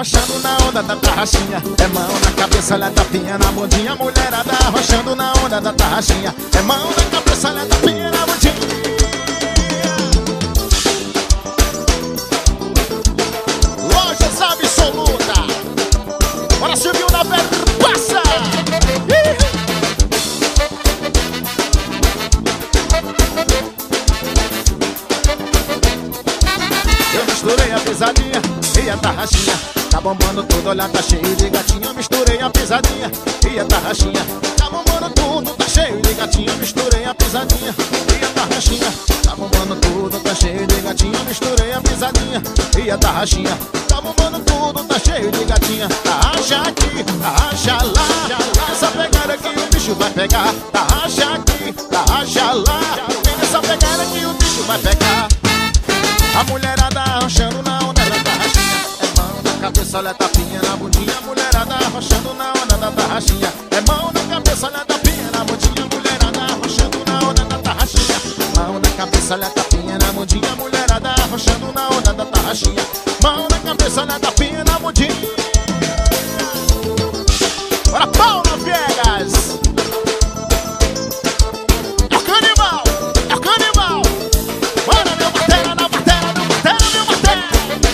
arrochando na onda da tarraxinha. É mão na cabeça, olha tapinha na bundinha. Mulherada arrochando na onda da tarraxinha. É mão na cabeça, olha tapinha na bundinha. Lojas Absoluta. Bora Silvio na verpaça. Eu misturei a pisadinha e a tarraxinha. Tá bombando tudo, olha, tá cheio de gatinha. Eu misturei a pisadinha e a tarraxinha. Tá bombando tudo, tá cheio de gatinha. Eu misturei a pisadinha e a tarraxinha. Tá bombando tudo, tá cheio de gatinha. Eu misturei a pisadinha e a tarraxinha. Tá bombando tudo, tá cheio de gatinha. Tarraxa aqui, tarraxa lá. Essa pegada aqui o bicho vai pegar. Tarraxa aqui, tarraxa lá. Vem nessa pegada que o bicho vai pegar. A mulherada arrochando na onda da tarraxinha. É mão na cabeça, olha tapinha na bundinha. Mulherada arrochando na onda da tarraxinha. É mão na cabeça, olha tapinha na bundinha. Mulherada arrochando na onda da tarraxinha. Mão na cabeça, olha tapinha na bundinha. Mulherada arrochando na onda da tarraxinha. Mão na cabeça, olha tapinha na bundinha. Bora pau na Viegas. É o canibal, é o canibal. Bora meu batera na batera, meu batera, meu batera.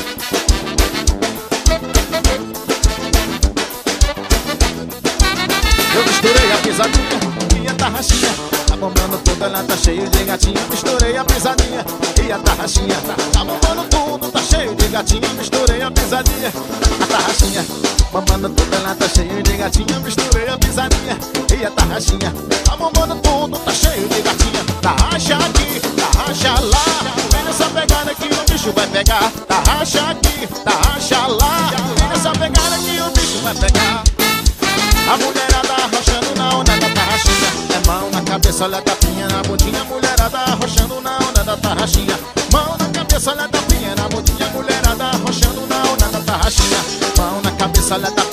Eu misturei a pisadinha e a tarraxinha. Tá bombando tudo, ela tá cheio de gatinha. Misturei a pisadinha e a tarraxinha. Tá bombando tudo, tá cheio de gatinha. Misturei a pisadinha, a tarraxinha. Bombando tudo, ela tá cheio de gatinha. Misturei a pisadinha e a tarraxinha. Tá bombando tudo, tá cheio de gatinha. Tarraxa aqui, tarraxa lá. Vem nessa pegada que o bicho vai pegar. Tarraxa aqui, tarraxa lá. Vem nessa pegada que o bicho vai pegar. A mulherada arrochando na onda da tarraxinha. É mão na cabeça, olha tapinha na bundinha. Mulherada arrochando na onda da tarraxinha. Mão na cabeça, olha tapinha na bundinha. Mulherada arrochando na onda da tarraxinha. Mão na cabeça, olha tapinha.